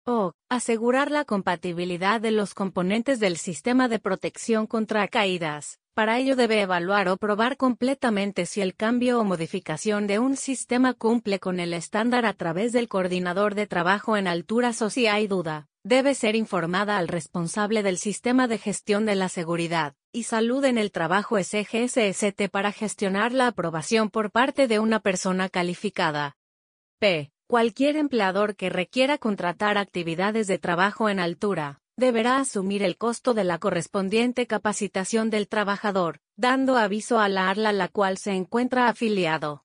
O. Asegurar la compatibilidad de los componentes del sistema de protección contra caídas. Para ello debe evaluar o probar completamente si el cambio o modificación de un sistema cumple con el estándar a través del coordinador de trabajo en alturas o si hay duda, debe ser informada al responsable del sistema de gestión de la seguridad y salud en el trabajo SGSST para gestionar la aprobación por parte de una persona calificada. P. Cualquier empleador que requiera contratar actividades de trabajo en altura, deberá asumir el costo de la correspondiente capacitación del trabajador, dando aviso a la ARLA a la cual se encuentra afiliado.